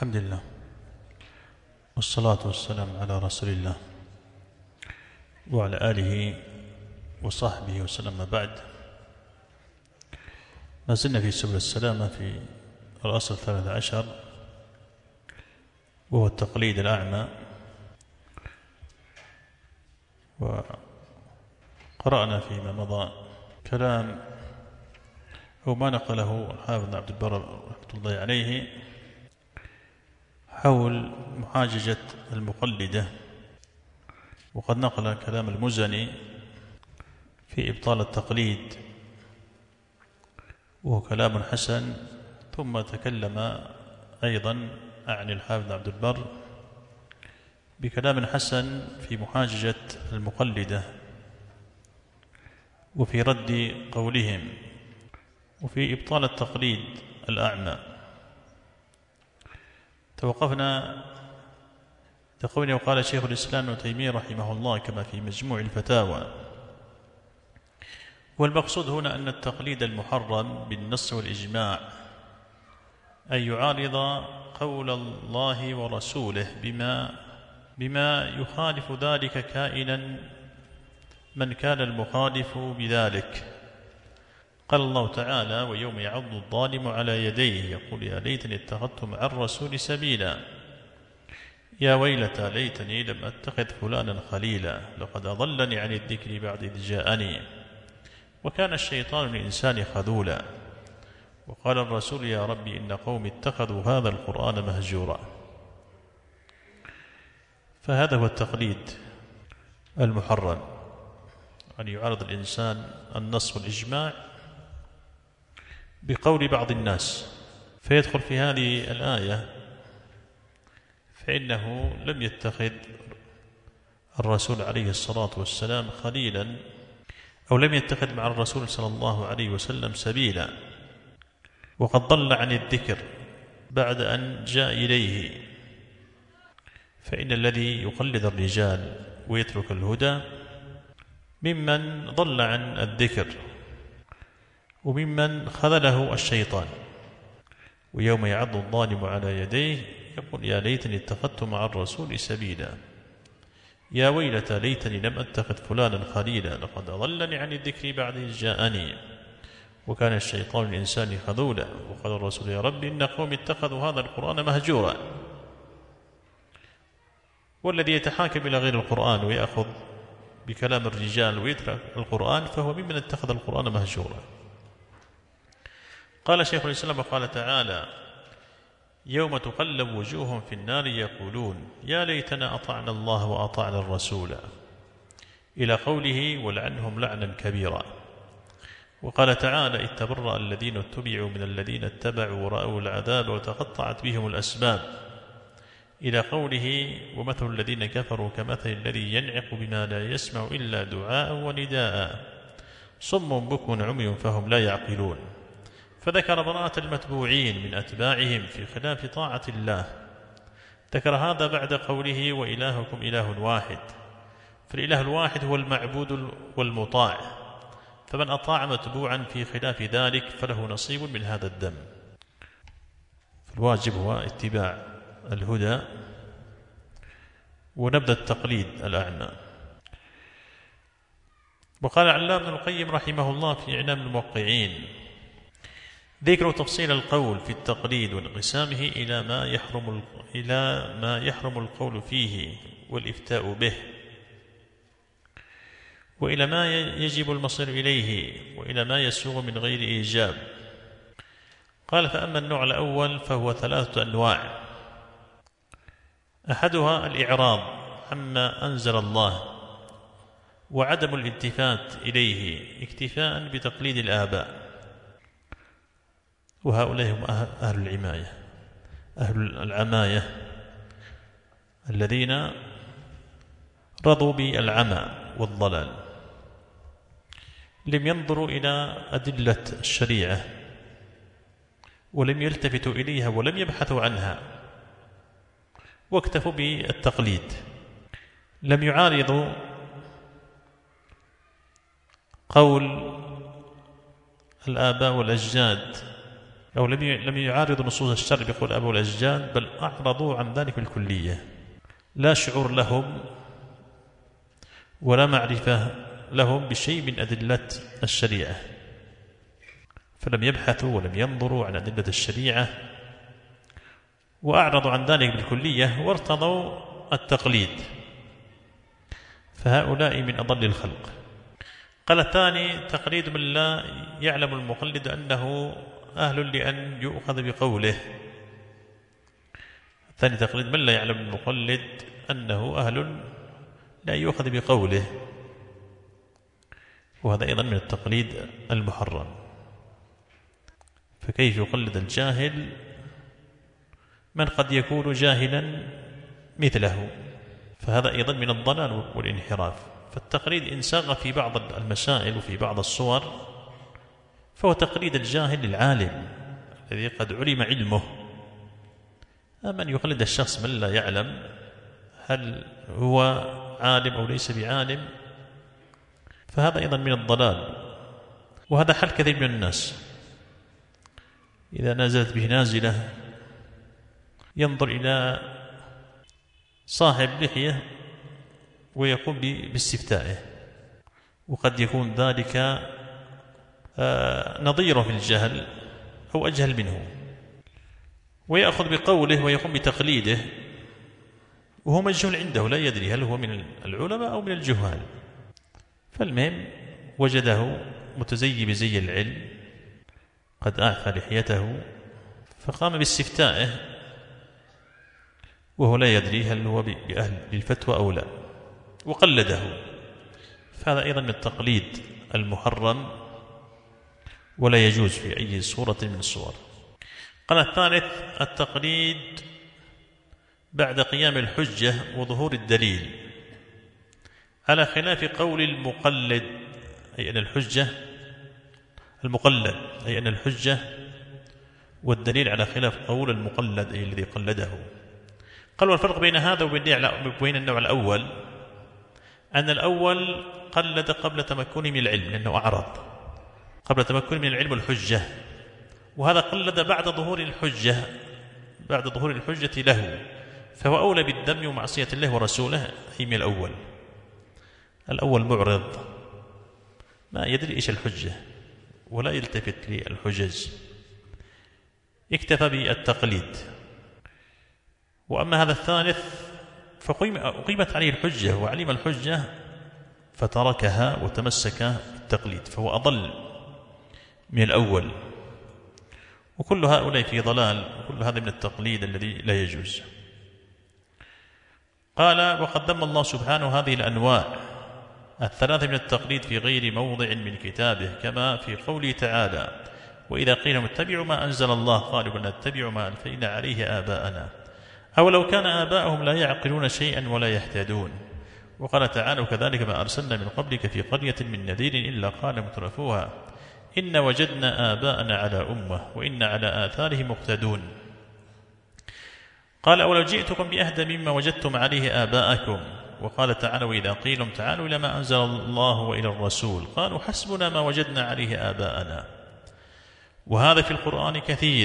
الحمد لله والصلاة والسلام على رسول الله وعلى آله وصحبه وسلم. بعد، ما زلنا في سبل السلامة في الأصل 13، وهو التقليد الأعمى. وقرأنا فيما مضى كلام أو ما نقله الحافظ بن عبد البر رحمة الله عليه حول محاججة المقلدة، وقد نقل كلام المزني في إبطال التقليد وهو كلام حسن، ثم تكلم أيضا عن الحافظ بن عبد البر بكلام حسن في محاججة المقلدة وفي رد قولهم وفي إبطال التقليد الأعمى. توقفنا تقولنا وقال شيخ الإسلام ابن تيمية رحمه الله كما في مجموع الفتاوى. والمقصود هنا أن التقليد المحرم بالنص والإجماع أن يعارض قول الله ورسوله بما يخالف ذلك كائنا من كان المخالف بذلك. قال الله تعالى: ويوم يعض الظالم على يديه يقول يا ليتني اتخذت مع الرسول سبيلا، يا ويلتى ليتني لم أتخذ فلانا خليلا، لقد أضلني عن الذكر بعد إذ جاءني، وكان الشيطان للإنسان خذولا. وقال الرسول يا ربي إن قوم اتخذوا هذا القرآن مهجورا. فهذا هو التقليد المحرم، أن يعارض الإنسان النص والإجماع بقول بعض الناس فيدخل في هذه الآية، فإنه لم يتخذ الرسول عليه الصلاة والسلام خليلا، أو لم يتخذ مع الرسول صلى الله عليه وسلم سبيلا، وقد ضل عن الذكر بعد أن جاء إليه. فإن الذي يقلد الرجال ويترك الهدى ممن ضل عن الذكر وممن خذله الشيطان. ويوم يعض الظالم على يديه يقول يا ليتني اتخذت مع الرسول سبيلا، يا ويلتى ليتني لم أتخذ فلانا خليلا، لقد أضلني عن الذكر بعد إذ جاءني، وكان الشيطان للإنسان خذولا. وقال الرسول يا رب إن قوم اتخذوا هذا القرآن مهجورا. والذي يتحاكم إلى غير القرآن ويأخذ بكلام الرجال ويترك القرآن فهو ممن اتخذ القرآن مهجورا. قال شيخ الإسلام وقال تعالى: يوم تقلب وجوههم في النار يقولون يا ليتنا أطعنا الله وأطعنا الرسول، إلى قوله ولعنهم لعنا كبيرا. وقال تعالى: إذ تبرأ الذين اتبعوا من الذين اتبعوا ورأوا العذاب وتقطعت بهم الأسباب، إلى قوله ومثل الذين كفروا كمثل الذي ينعق بما لا يسمع إلا دعاء ونداء صم بكم عمي فهم لا يعقلون. فذكر براءة المتبوعين من أتباعهم في خلاف طاعة الله، ذكر هذا بعد قوله وإلهكم إله واحد، فالإله الواحد هو المعبود والمطاع، فمن أطاع متبوعا في خلاف ذلك فله نصيب من هذا الدم. فالواجب هو اتباع الهدى ونبذ التقليد الأعمى. وقال علامة ابن القيم رحمه الله في إعلام الموقعين: ذكر تفصيل القول في التقليد وانقسامه إلى ما يحرم القول فيه والإفتاء به، وإلى ما يجب المصير إليه، وإلى ما يسوغ من غير إيجاب. قال: فأما النوع الأول فهو 3 أنواع: أحدها الإعراض عما أنزل الله وعدم الالتفات إليه اكتفاء بتقليد الآباء، وهؤلاء هم أهل العماية، أهل العماية الذين رضوا بالعمى والضلال، لم ينظروا إلى أدلة الشريعة ولم يلتفتوا إليها ولم يبحثوا عنها، واكتفوا بالتقليد، لم يعارضوا قول الآباء والأجداد أو لم يعارضوا نصوص الشرع بقول أبو الأشجان، بل أعرضوا عن ذلك بالكلية، لا شعور لهم ولا معرفة لهم بشيء من أدلة الشريعة، فلم يبحثوا ولم ينظروا عن أدلة الشريعة، وأعرضوا عن ذلك بالكلية وارتضوا التقليد، فهؤلاء من أضل الخلق. قال الثاني: تقليد من لا يعلم المقلد أنه أهل لأن يؤخذ بقوله. الثاني تقليد من لا يعلم المقلد أنه أهل لأن يؤخذ بقوله، وهذا أيضا من التقليد المحرم. فكيف يقلد الجاهل من قد يكون جاهلا مثله؟ فهذا أيضا من الضلال والانحراف. فالتقليد إن ساغ في بعض المسائل وفي بعض الصور فهو تقليد الجاهل للعالم الذي قد علم علمه. أما أن يقلد الشخص من لا يعلم هل هو عالم أو ليس بعالم، فهذا أيضا من الضلال. وهذا حال كثير من الناس، إذا نزلت به نازلة ينظر إلى صاحب لحية ويقوم باستفتائه، وقد يكون ذلك نظيره في الجهل أو أجهل منه، ويأخذ بقوله ويقوم بتقليده وهو مجهول عنده، لا يدري هل هو من العلماء أو من الجهال. فالمهم وجده متزي بزي العلم قد أعفى لحيته، فقام باستفتائه وهو لا يدري هل هو بأهل للفتوى أو لا، وقلده. فهذا أيضا من التقليد المحرم ولا يجوز في أي صورة من الصور. قال الثالث: التقليد بعد قيام الحجة وظهور الدليل، على خلاف قول المقلد، أي أن الحجة المقلد، أي أن الحجة والدليل على خلاف قول المقلد أي الذي قلده. قال: والفرق بين هذا وبين النوع الأول أن الأول قلد قبل تمكنه من العلم لأنه أعرض، قبل تمكنه من العلم والحجة، وهذا قلد بعد ظهور الحجة، بعد ظهور الحجة له، فهو أولى بالذم ومعصية الله ورسوله أي من الأول. الأول معرض ما يدري إيش الحجة ولا يلتفت للحجج، اكتفى بالتقليد. وأما هذا الثالث فأقيمت عليه الحجة وعلم الحجة فتركها وتمسك بالتقليد، فهو أضل من الأول. وكل هؤلاء في ضلال، وكل هذا من التقليد الذي لا يجوز. قال: وقد ذم الله سبحانه هذه الأنواع الثلاثة من التقليد في غير موضع من كتابه، كما في قوله تعالى: وإذا قيل اتبعوا ما أنزل الله قالوا بل نتبع ما ألفينا عليه آباءنا أولو كان آباؤهم لا يعقلون شيئا ولا يهتدون. وقال تعالى: وكذلك ما أرسلنا من قبلك في قرية من نذير إلا قال مترفوها إن وجدنا آباءنا على أمة وإن على آثارهم مقتدون. قال: أولو جئتكم بأهدى مما وجدتم عليه آباءكم. وقال تعالى: وإذا قيلهم تعالوا إلى ما أنزل الله وإلى الرسول قالوا حسبنا ما وجدنا عليه آباءنا. وهذا في القرآن كثير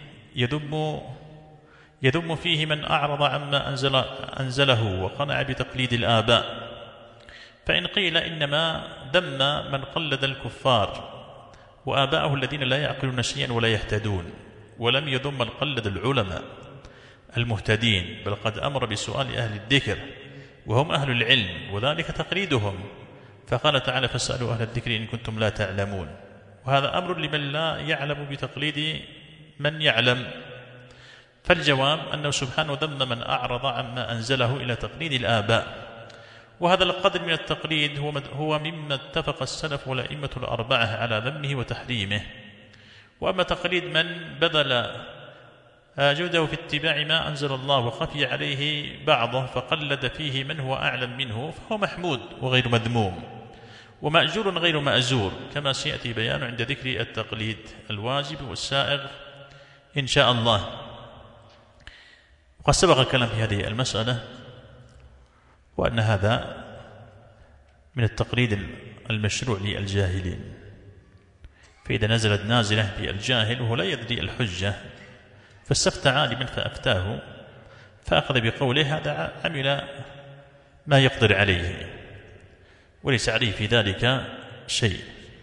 يذم فيه من أعرض عما أنزله وقنع بتقليد الآباء. فإن قيل إنما ذم من قلد الكفار وآباءه الذين لا يعقلون شيئا ولا يهتدون، ولم يذم من قلد العلماء المهتدين، بل قد أمر بسؤال أهل الذكر وهم أهل العلم وذلك تقليدهم. فقال تعالى: فاسألوا أهل الذكر إن كنتم لا تعلمون. وهذا أمر لمن لا يعلم بتقليد من يعلم. فالجواب أنه سبحانه ذم من أعرض عما أنزله إلى تقليد الآباء، وهذا القدر من التقليد هو مما اتفق السلف والأئمة الأربعة على ذمه وتحريمه. وأما تقليد من بذل جهده في اتباع ما أنزل الله وخفي عليه بعضه فقلد فيه من هو أعلم منه فهو محمود وغير مذموم، ومأجور غير مأزور، كما سيأتي بيانه عند ذكر التقليد الواجب والسائغ إن شاء الله. وقد سبق الكلام في هذه المسألة، وأن هذا من التقليد المشروع للجاهلين، فإذا نزلت نازلة بالجاهل وهو لا يدري الحجة فاستفتى عالما فأفتاه فأخذ بقوله هذا عمل ما يقدر عليه وليس عليه في ذلك شيء.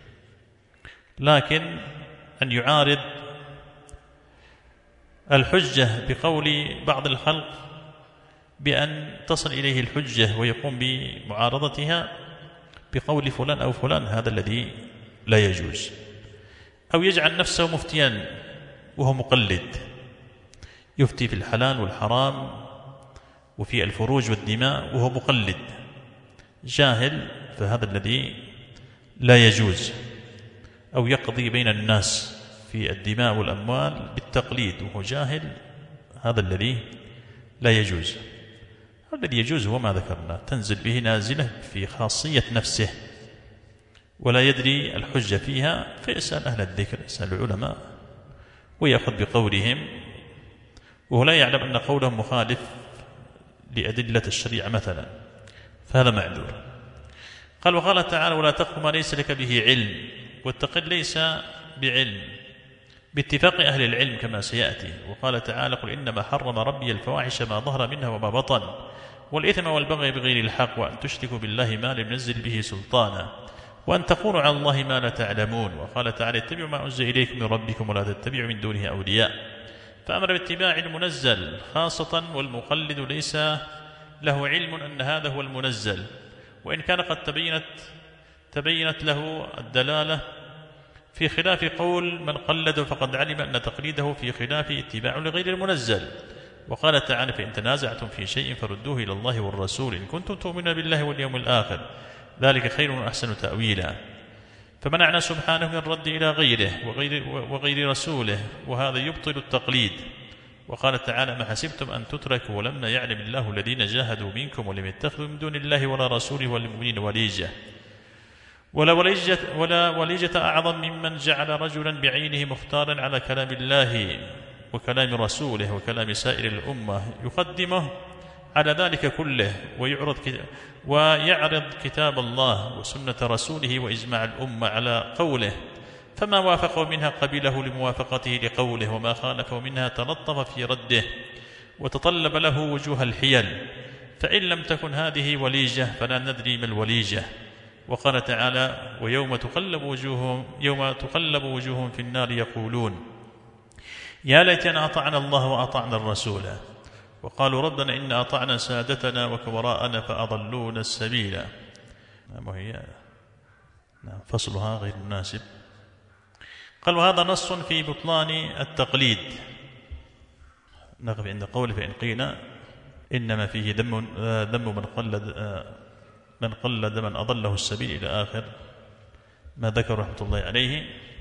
لكن أن يعارض الحجة بقول بعض الخلق بأن تصل إليه الحجة ويقوم بمعارضتها بقول فلان أو فلان، هذا الذي لا يجوز. أو يجعل نفسه مفتيا وهو مقلد، يفتي في الحلال والحرام وفي الفروج والدماء وهو مقلد جاهل، فهذا الذي لا يجوز. أو يقضي بين الناس في الدماء والأموال بالتقليد وهو جاهل، هذا الذي لا يجوز. الذي يجوز هو ما ذكرنا، تنزل به نازلة في خاصية نفسه ولا يدري الحجة فيها، فيسأل أهل الذكر، يسأل العلماء ويأخذ بقولهم وهو لا يعلم أن قولهم مخالف لأدلة الشريعة مثلا، فهذا معذور. قال وقال تعالى ولا تقف ما ليس لك به علم، والتقليد ليس بعلم باتفاق أهل العلم كما سيأتي. وقال تعالى قل إنما حرم ربي الفواحش ما ظهر منها وما بطن والإثم والبغي بغير الحق وأن تشركوا بالله ما لم ينزل به سلطانا وأن تقولوا على الله ما لا تعلمون. وقال تعالى اتبعوا ما أنزل إليكم من ربكم ولا تتبعوا من دونه أولياء، فأمر باتباع المنزل خاصة، والمقلد ليس له علم أن هذا هو المنزل، وإن كان قد تبينت له الدلالة في خلاف قول من قلده فقد علم أن تقليده في خلاف اتباع لغير المنزل. وقال تعالى فإن تنازعتم في شيء فردوه إلى الله والرسول إن كنتم تؤمنون بالله واليوم الآخر ذلك خير وأحسن تأويلا. فمنعنا سبحانه من الرد إلى غيره وغير رسوله، وهذا يبطل التقليد. وقال تعالى ما حسبتم أن تتركوا ولما يعلم الله الذين جاهدوا منكم ولم يتخذوا من دون الله ولا رسوله والمؤمنين وليجة، ولا وليجة أعظم ممن جعل رجلا بعينه مختارا على كلام الله وكلام رسوله وكلام سائر الأمة يقدمه على ذلك كله ويعرض كتاب الله وسنة رسوله وإجماع الأمة على قوله، فما وافقه منها قبله لموافقته لقوله، وما خالفه منها تلطف في رده وتطلب له وجوه الحيل، فإن لم تكن هذه وليجة فلا ندري ما الوليجة. وقال تعالى ويوم تقلب وجوههم في النار يقولون يا ليتنا أطعنا الله وأطعنا الرسول وقالوا ربنا إن أطعنا سادتنا وكبراءنا فأضلونا السبيل. وهي فصلها غير مناسب. قال وهذا نص في بطلان التقليد. نقف عند قوله فإن قيل إنما فيه ذم من قلد من أضله السبيل إلى آخر ما ذكر رحمة الله عليه.